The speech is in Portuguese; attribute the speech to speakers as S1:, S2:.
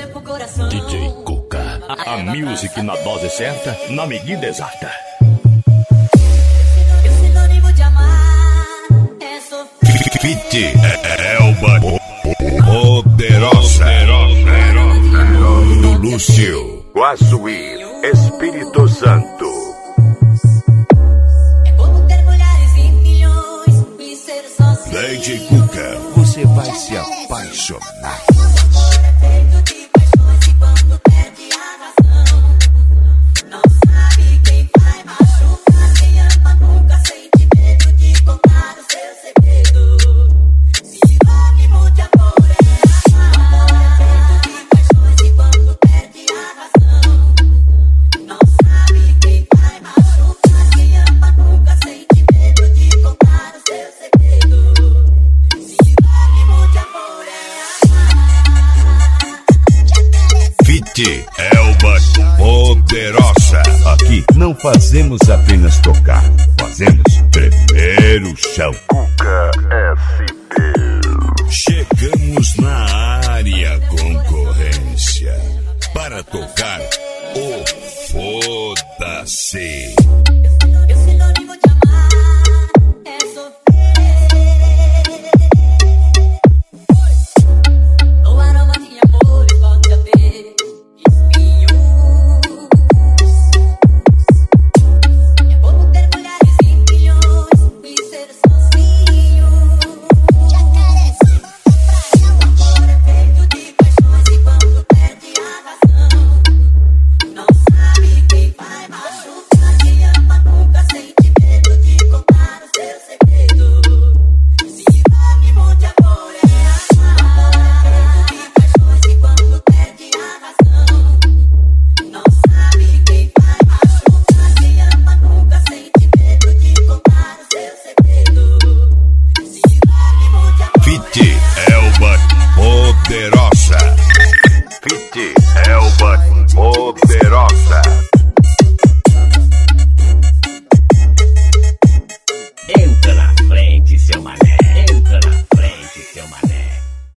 S1: DJ Cuca, a music na dose certa, na medida exata. Fit Elba Poderosa do Lúcio Guaçuí, Espírito Santo. DJ Cuca, você vai se apaixonar. Elba Poderosa. Aqui não fazemos apenas tocar, fazemos tremer o chão. Cuca SP. Chegamos na área, concorrência, para tocar o foda-se.